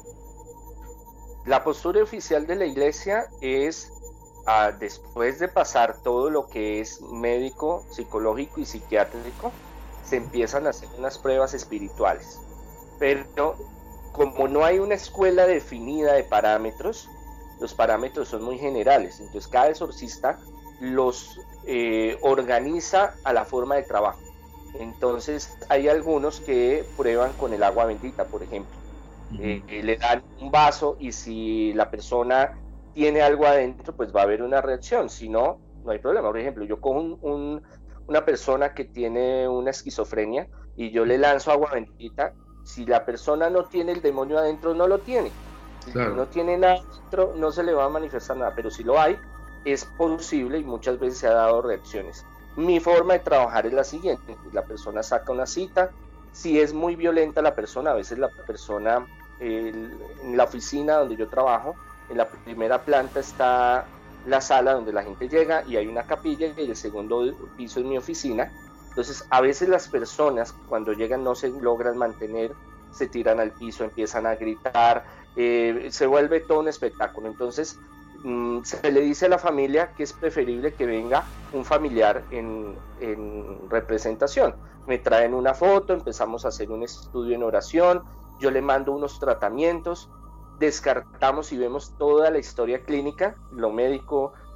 La postura oficial de la iglesia es, uh, después de pasar todo lo que es médico, psicológico y psiquiátrico, se empiezan a hacer unas pruebas espirituales. Pero como no hay una escuela definida de parámetros, los parámetros son muy generales, entonces cada exorcista los eh, organiza a la forma de trabajo. Entonces hay algunos que prueban con el agua bendita, por ejemplo. Eh, eh, le dan un vaso y si la persona tiene algo adentro, pues va a haber una reacción, si no, no hay problema. Por ejemplo, yo cojo un, un, una persona que tiene una esquizofrenia y yo le lanzo agua bendita, si la persona no tiene el demonio adentro, no lo tiene. Si claro. no tiene nada adentro, no se le va a manifestar nada, pero si lo hay, es posible y muchas veces se ha dado reacciones. Mi forma de trabajar es la siguiente: la persona saca una cita, si es muy violenta la persona, a veces la persona, el, en la oficina donde yo trabajo, en la primera planta está la sala donde la gente llega y hay una capilla, y el segundo piso es mi oficina. Entonces a veces las personas cuando llegan no se logran mantener, se tiran al piso, empiezan a gritar, eh, se vuelve todo un espectáculo. Entonces mmm, se le dice a la familia que es preferible que venga un familiar en, en representación. Me traen una foto, empezamos a hacer un estudio en oración, yo le mando unos tratamientos, descartamos y vemos toda la historia clínica, lo médico,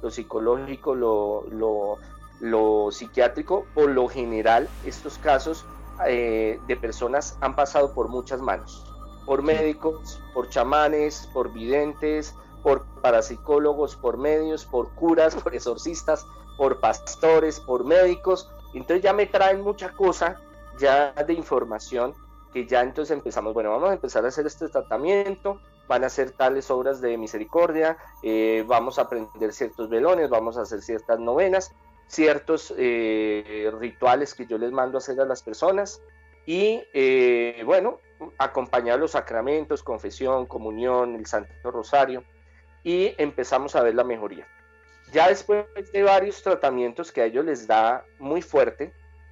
lo psicológico, lo, lo, lo psiquiátrico. Por lo general, estos casos eh, de personas han pasado por muchas manos, por médicos, por chamanes, por videntes, por parapsicólogos, por medios, por curas, por exorcistas, por pastores, por médicos. Entonces ya me traen mucha cosa ya de información, que ya entonces empezamos, bueno, vamos a empezar a hacer este tratamiento, van a hacer tales obras de misericordia, eh, vamos a aprender ciertos velones, vamos a hacer ciertas novenas, ciertos eh, rituales que yo les mando a hacer a las personas, y eh, bueno, acompañar los sacramentos, confesión, comunión, el Santo Rosario, y empezamos a ver la mejoría. Ya después de varios tratamientos que a ellos les da muy fuerte,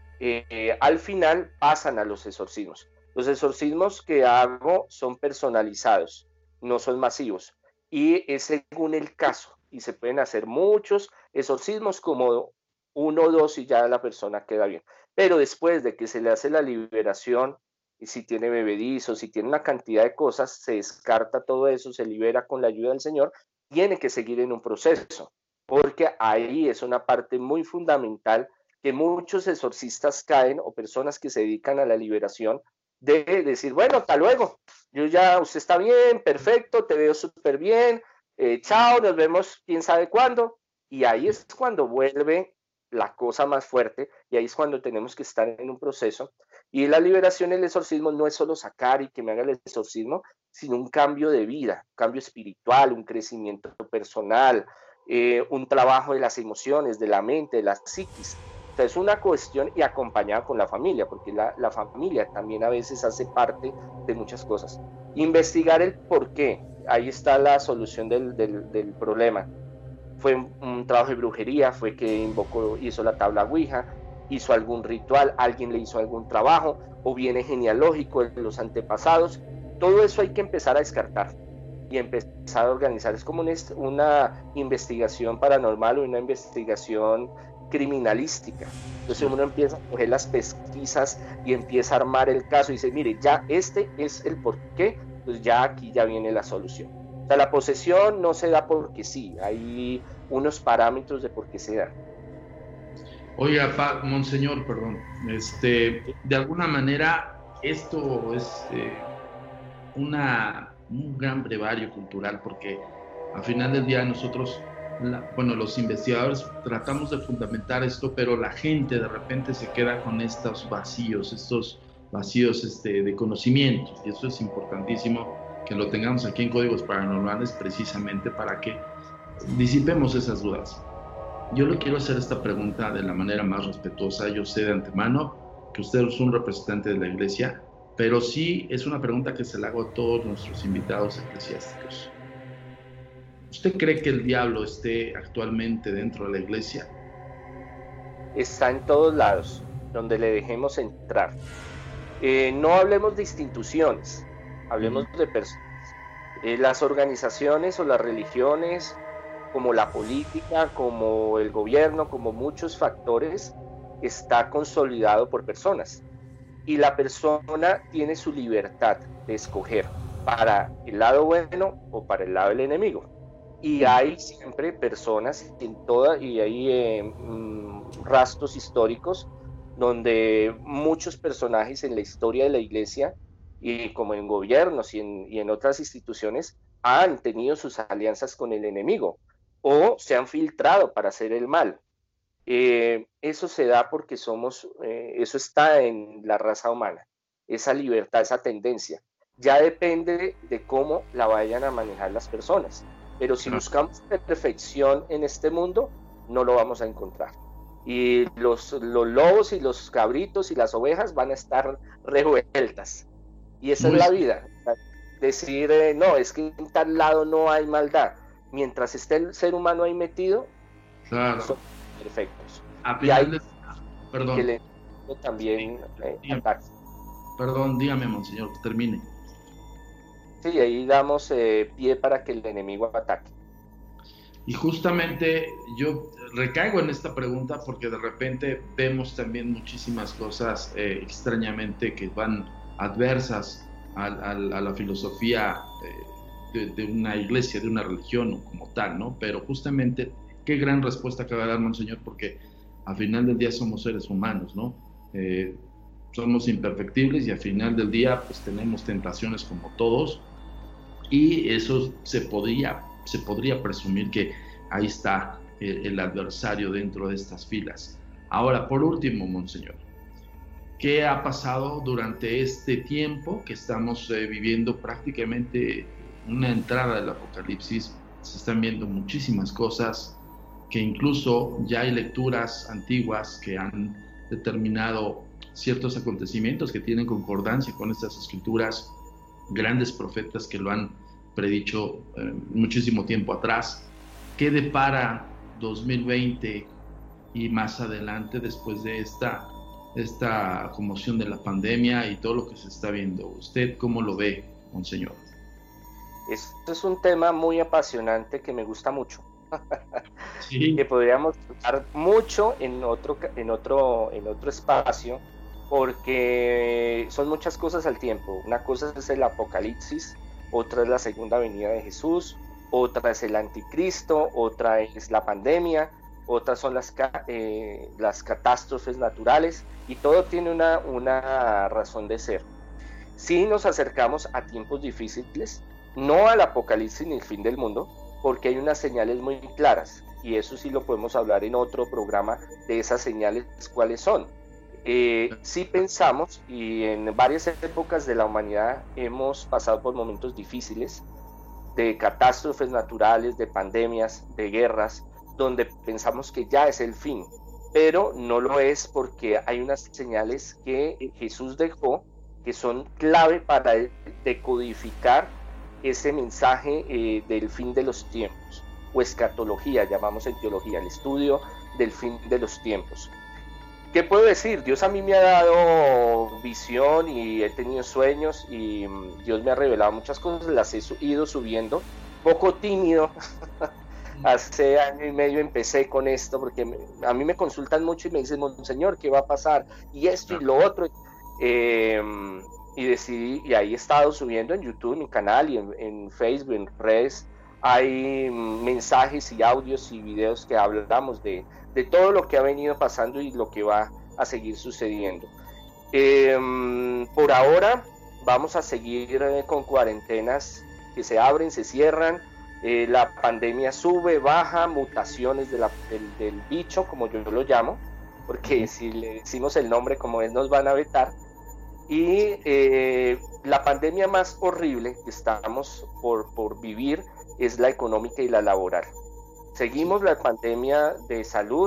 eh, al final pasan a los exorcismos. Los exorcismos que hago son personalizados, no son masivos, y es según el caso, y se pueden hacer muchos exorcismos, como uno o dos, y ya la persona queda bien. Pero después de que se le hace la liberación, y si tiene bebedizo, si tiene una cantidad de cosas, se descarta todo eso, se libera con la ayuda del Señor, tiene que seguir en un proceso, porque ahí es una parte muy fundamental que muchos exorcistas caen, o personas que se dedican a la liberación, de decir, bueno, hasta luego, yo ya, usted está bien, perfecto, te veo súper bien, eh, chao, nos vemos quién sabe cuándo, y ahí es cuando vuelve la cosa más fuerte, y ahí es cuando tenemos que estar en un proceso. Y la liberación, el exorcismo, no es solo sacar y que me haga el exorcismo, sino un cambio de vida, un cambio espiritual, un crecimiento personal, eh, un trabajo de las emociones, de la mente, de la psiquis. Entonces es una cuestión, y acompañada con la familia, porque la, la familia también a veces hace parte de muchas cosas. Investigar el por qué, ahí está la solución del, del, del problema. Fue un, un trabajo de brujería, fue que invocó, hizo la tabla Ouija, hizo algún ritual, alguien le hizo algún trabajo, o viene genealógico de los antepasados. Todo eso hay que empezar a descartar y empezar a organizar. Es como una, una investigación paranormal o una investigación criminalística. Entonces uno empieza a coger las pesquisas y empieza a armar el caso y dice, mire, ya este es el porqué, pues ya aquí ya viene la solución. O sea, la posesión no se da porque sí, hay unos parámetros de por qué se da. Oiga, pa, monseñor, perdón, este, de alguna manera esto es eh, una, un gran brevario cultural, porque al final del día nosotros, la, bueno, los investigadores tratamos de fundamentar esto, pero la gente de repente se queda con estos vacíos, estos vacíos este, de conocimientos, y eso es importantísimo que lo tengamos aquí en Códigos Paranormales, precisamente para que disipemos esas dudas. Yo le quiero hacer esta pregunta de la manera más respetuosa. Yo sé de antemano que usted es un representante de la Iglesia, pero sí es una pregunta que se la hago a todos nuestros invitados eclesiásticos. ¿Usted cree que el diablo esté actualmente dentro de la Iglesia? Está en todos lados, donde le dejemos entrar. Eh, no hablemos de instituciones, hablemos uh-huh. de personas. Eh, las organizaciones o las religiones, como la política, como el gobierno, como muchos factores, está consolidado por personas. Y la persona tiene su libertad de escoger para el lado bueno o para el lado del enemigo. Y hay siempre personas en toda, y hay eh, mm, rastros históricos donde muchos personajes en la historia de la Iglesia, y como en gobiernos y en, y en otras instituciones, han tenido sus alianzas con el enemigo o se han filtrado para hacer el mal. Eh, eso se da porque somos, eh, eso está en la raza humana, esa libertad, esa tendencia. Ya depende de cómo la vayan a manejar las personas. Pero si buscamos perfección en este mundo, no lo vamos a encontrar. Y los, los lobos y los cabritos y las ovejas van a estar revueltas. Y esa Muy es la vida. Decir, eh, no, es que en tal lado no hay maldad. Mientras esté el ser humano ahí metido, claro. son perfectos. A y hay de... Perdón. que le también eh, ataque. Perdón, dígame, monseñor, que termine. Sí, ahí damos eh, pie para que el enemigo ataque. Y justamente yo recaigo en esta pregunta porque de repente vemos también muchísimas cosas eh, extrañamente que van adversas a, a, a la filosofía eh, de, de una iglesia, de una religión como tal, ¿no? Pero justamente qué gran respuesta acaba de dar Monseñor, porque al final del día somos seres humanos, ¿no? Eh, somos imperfectibles y al final del día pues tenemos tentaciones como todos, y eso se podría, se podría presumir que ahí está el, el adversario dentro de estas filas. Ahora, por último, Monseñor, ¿qué ha pasado durante este tiempo que estamos eh, viviendo prácticamente una entrada del Apocalipsis? Se están viendo muchísimas cosas, que incluso ya hay lecturas antiguas que han determinado ciertos acontecimientos que tienen concordancia con estas escrituras, grandes profetas que lo han predicho eh, muchísimo tiempo atrás. ¿Qué depara dos mil veinte y más adelante después de esta, esta conmoción de la pandemia y todo lo que se está viendo? ¿Usted cómo lo ve, Monseñor? Este es un tema muy apasionante que me gusta mucho. Sí. Que podríamos hablar mucho en otro, en otro, en otro espacio, porque son muchas cosas al tiempo. Una cosa es el Apocalipsis, otra es la segunda venida de Jesús, otra es el anticristo, otra es la pandemia, otras son las, eh, las catástrofes naturales, y todo tiene una, una razón de ser. Si nos acercamos a tiempos difíciles, no al Apocalipsis ni el fin del mundo, porque hay unas señales muy claras, y eso sí lo podemos hablar en otro programa, de esas señales, cuáles son. Eh, si pensamos, y en varias épocas de la humanidad hemos pasado por momentos difíciles, de catástrofes naturales, de pandemias, de guerras, donde pensamos que ya es el fin, pero no lo es, porque hay unas señales que Jesús dejó, que son clave para decodificar ese mensaje eh, del fin de los tiempos, o escatología, llamamos en teología, el estudio del fin de los tiempos. ¿Qué puedo decir? Dios a mí me ha dado visión y he tenido sueños, y Dios me ha revelado muchas cosas, las he ido subiendo, poco tímido. Hace año y medio empecé con esto, porque me, a mí me consultan mucho y me dicen, Monseñor, ¿qué va a pasar? Y esto y lo otro. Eh, y decidí, y ahí he estado subiendo en YouTube, en mi canal, y en, en Facebook, en redes, hay mensajes y audios y videos que hablamos de, de todo lo que ha venido pasando y lo que va a seguir sucediendo. Eh, por ahora vamos a seguir eh, con cuarentenas que se abren, se cierran, eh, la pandemia sube, baja, mutaciones de la, del, del bicho, como yo lo llamo, porque si le decimos el nombre como es nos van a vetar. Y eh, la pandemia más horrible que estamos por, por vivir es la económica y la laboral. Seguimos la pandemia de salud,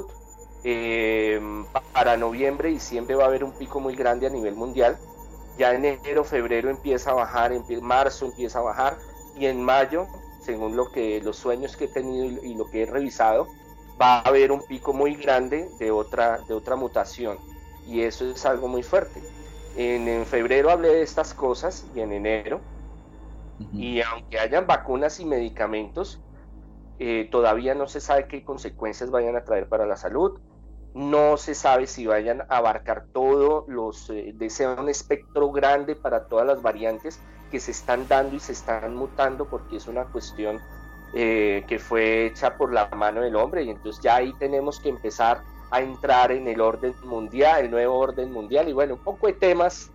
eh, para noviembre, diciembre va a haber un pico muy grande a nivel mundial, ya en enero, febrero empieza a bajar, en marzo empieza a bajar, y en mayo, según lo que los sueños que he tenido y, y lo que he revisado, va a haber un pico muy grande de otra, de otra mutación, y eso es algo muy fuerte. En, en febrero hablé de estas cosas, y en enero, uh-huh. Y aunque hayan vacunas y medicamentos, eh, todavía no se sabe qué consecuencias vayan a traer para la salud, no se sabe si vayan a abarcar todo, los eh, desea un espectro grande para todas las variantes que se están dando y se están mutando, porque es una cuestión eh, que fue hecha por la mano del hombre, y entonces ya ahí tenemos que empezar a entrar en el orden mundial, el nuevo orden mundial, y bueno, un poco de temas.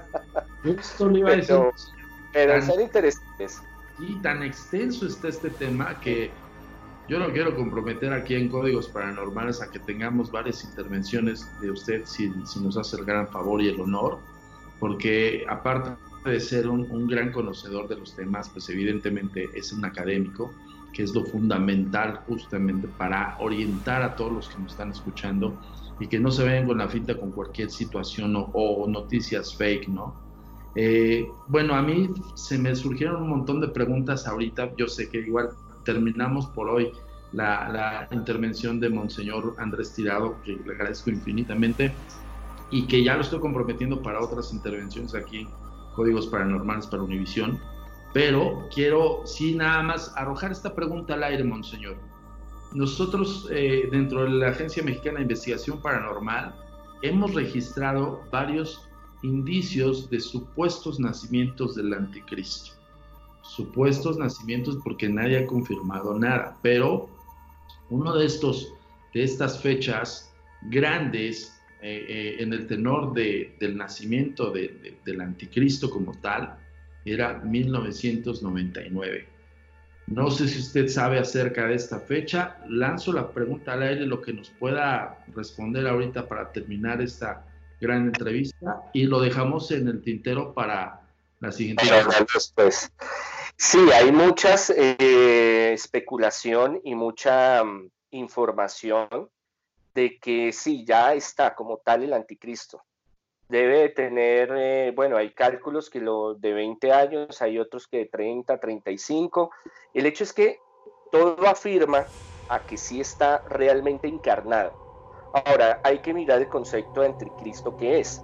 Esto le iba a decir. Pero, pero tan, son interesantes. Y tan extenso está este tema que yo no quiero comprometer aquí en Códigos Paranormales a que tengamos varias intervenciones de usted, si, si nos hace el gran favor y el honor, porque aparte de ser un, un gran conocedor de los temas, pues evidentemente es un académico, que es lo fundamental justamente para orientar a todos los que nos están escuchando y que no se vayan con la finta con cualquier situación o, o noticias fake, ¿no? Eh, bueno, a mí se me surgieron un montón de preguntas ahorita. Yo sé que igual terminamos por hoy la, la intervención de Monseñor Andrés Tirado, que le agradezco infinitamente, y que ya lo estoy comprometiendo para otras intervenciones aquí en Códigos Paranormales para Univisión. Pero quiero, sí, nada más arrojar esta pregunta al aire, Monseñor. Nosotros, eh, dentro de la Agencia Mexicana de Investigación Paranormal, hemos registrado varios indicios de supuestos nacimientos del anticristo. Supuestos nacimientos porque nadie ha confirmado nada, pero uno de estos, de estas fechas grandes eh, eh, en el tenor de, del nacimiento de, de, del anticristo como tal, era mil novecientos noventa y nueve. No sé si usted sabe acerca de esta fecha. Lanzo la pregunta al aire, lo que nos pueda responder ahorita para terminar esta gran entrevista, y lo dejamos en el tintero para la siguiente. Después. Sí, hay muchas eh, especulación y mucha um, información de que sí, ya está como tal el anticristo. Debe tener, eh, bueno, hay cálculos que lo de veinte años, hay otros que de treinta, treinta y cinco. El hecho es que todo afirma a que sí está realmente encarnado. Ahora, hay que mirar el concepto de anticristo que es.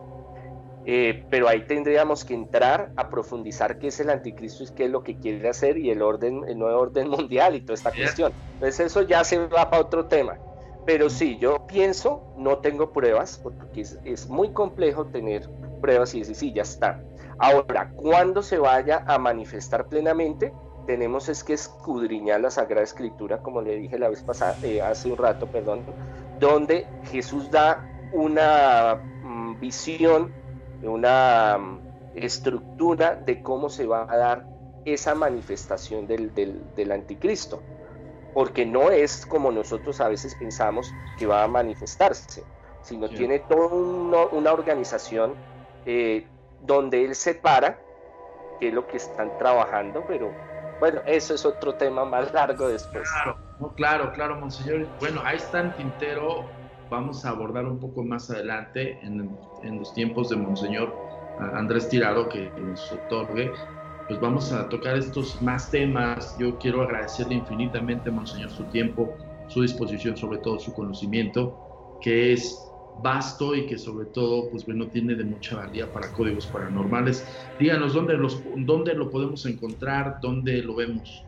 Eh, pero ahí tendríamos que entrar a profundizar qué es el anticristo y qué es lo que quiere hacer y el orden, el nuevo orden mundial y toda esta yeah. cuestión. Entonces eso ya se va para otro tema. Pero sí, yo pienso, no tengo pruebas, porque es, es muy complejo tener pruebas y decir, sí, ya está. Ahora, cuando se vaya a manifestar plenamente, tenemos es que escudriñar la Sagrada Escritura, como le dije la vez pasada, eh, hace un rato, perdón, donde Jesús da una mm, visión, una um, estructura de cómo se va a dar esa manifestación del, del, del anticristo, porque no es como nosotros a veces pensamos que va a manifestarse, sino sí. tiene toda una, una organización eh, donde él separa qué es lo que están trabajando, pero bueno, eso es otro tema más largo después. Claro, no, claro, claro, monseñor. Bueno, ahí está en tintero. Vamos a abordar un poco más adelante en, en los tiempos de Monseñor Andrés Tirado que nos otorgue, pues vamos a tocar estos más temas. Yo quiero agradecerle infinitamente, Monseñor, su tiempo, su disposición, sobre todo su conocimiento, que es vasto y que sobre todo, pues bueno, tiene de mucha valía para Códigos Paranormales. Díganos dónde, los, dónde lo podemos encontrar, dónde lo vemos.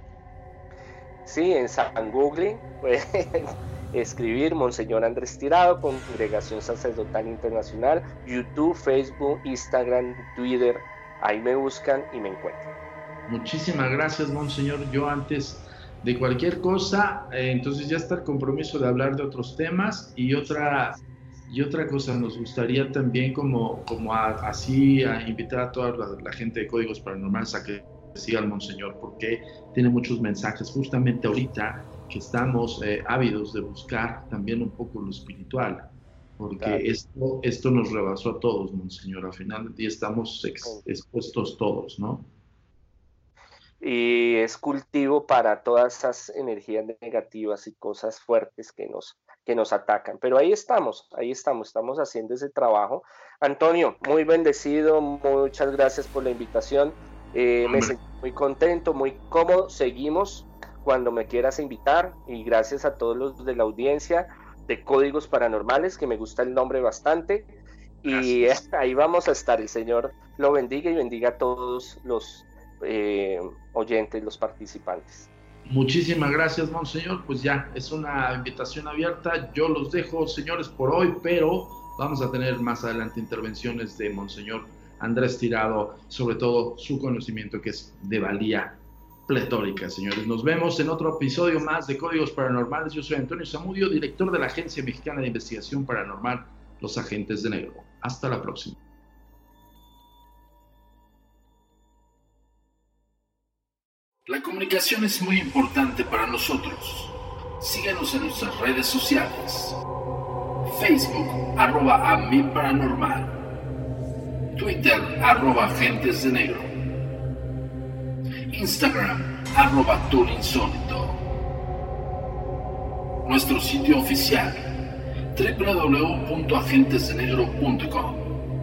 Sí, en San Google, pues escribir Monseñor Andrés Tirado, Congregación Sacerdotal Internacional, YouTube, Facebook, Instagram, Twitter, ahí me buscan y me encuentran. Muchísimas gracias, Monseñor. Yo antes de cualquier cosa, eh, entonces ya está el compromiso de hablar de otros temas y otra, y otra cosa, nos gustaría también como, como a, así a invitar a toda la, la gente de Códigos Paranormales a que siga al Monseñor, porque tiene muchos mensajes justamente ahorita que estamos eh, ávidos de buscar también un poco lo espiritual, porque claro. esto, esto nos rebasó a todos, Monseñor. Al final del día estamos ex, expuestos todos, ¿no? Y es cultivo para todas esas energías negativas y cosas fuertes que nos, que nos atacan. Pero ahí estamos, ahí estamos, estamos haciendo ese trabajo. Antonio, muy bendecido, muchas gracias por la invitación. Eh, me sentí muy contento, muy cómodo. Seguimos cuando me quieras invitar, y gracias a todos los de la audiencia de Códigos Paranormales, que me gusta el nombre bastante, y eh, ahí vamos a estar. El Señor lo bendiga y bendiga a todos los eh, oyentes, los participantes. Muchísimas gracias, Monseñor. Pues ya es una invitación abierta. Yo los dejo, señores, por hoy, pero vamos a tener más adelante intervenciones de Monseñor Andrés Tirado, sobre todo su conocimiento, que es de valía pletórica, señores. Nos vemos en otro episodio más de Códigos Paranormales. Yo soy Antonio Zamudio, director de la Agencia Mexicana de Investigación Paranormal, Los Agentes de Negro. Hasta la próxima. La comunicación es muy importante para nosotros. Síganos en nuestras redes sociales. Facebook, arroba a mi paranormal. Twitter, arroba Agentes de Negro. Instagram, arroba Tour Insólito. Nuestro sitio oficial, doble u doble u doble u punto agentes de negro punto com.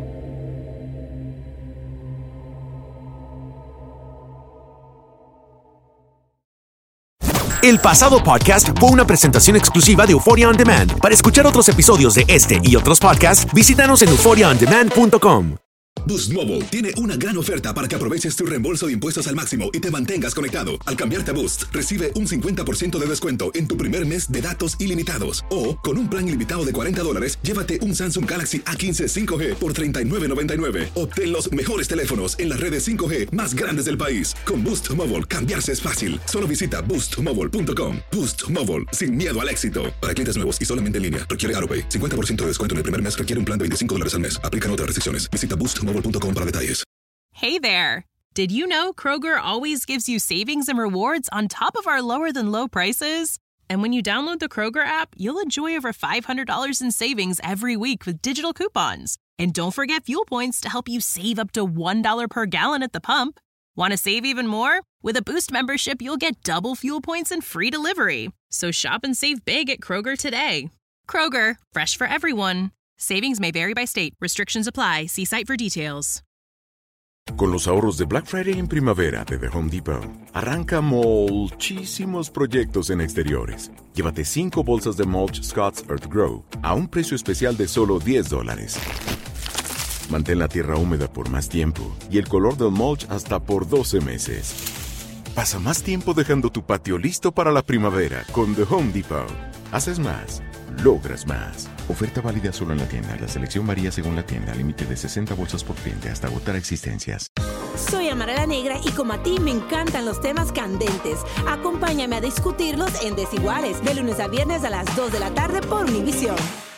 El pasado podcast fue una presentación exclusiva de Euphoria On Demand. Para escuchar otros episodios de este y otros podcasts, visítanos en euphoria on demand punto com. Boost Mobile tiene una gran oferta para que aproveches tu reembolso de impuestos al máximo y te mantengas conectado. Al cambiarte a Boost, recibe un cincuenta por ciento de descuento en tu primer mes de datos ilimitados. O, con un plan ilimitado de cuarenta dólares, llévate un Samsung Galaxy A quince cinco G por treinta y nueve noventa y nueve. Obtén los mejores teléfonos en las redes cinco G más grandes del país. Con Boost Mobile, cambiarse es fácil. Solo visita boost mobile punto com. Boost Mobile, sin miedo al éxito. Para clientes nuevos y solamente en línea, requiere AutoPay. cincuenta por ciento de descuento en el primer mes requiere un plan de veinticinco dólares al mes. Aplican otras restricciones. Visita boost mobile punto com para detalles. Hey there! Did you know Kroger always gives you savings and rewards on top of our lower-than-low prices? And when you download the Kroger app, you'll enjoy over five hundred dollars in savings every week with digital coupons. And don't forget fuel points to help you save up to one dollar per gallon at the pump. Want to save even more? With a Boost membership, you'll get double fuel points and free delivery. So shop and save big at Kroger today. Kroger, fresh for everyone. Savings may vary by state. Restrictions apply. See site for details. Con los ahorros de Black Friday en primavera de The Home Depot, arranca muchísimos proyectos en exteriores. Llévate cinco bolsas de mulch Scott's Earth Grow a un precio especial de solo diez dólares. Mantén la tierra húmeda por más tiempo y el color del mulch hasta por doce meses. Pasa más tiempo dejando tu patio listo para la primavera con The Home Depot. Haces más, logras más. Oferta válida solo en la tienda. La selección varía según la tienda. Límite de sesenta bolsas por cliente hasta agotar existencias. Soy Amara la Negra y como a ti me encantan los temas candentes. Acompáñame a discutirlos en Desiguales de lunes a viernes a las dos de la tarde por Univisión.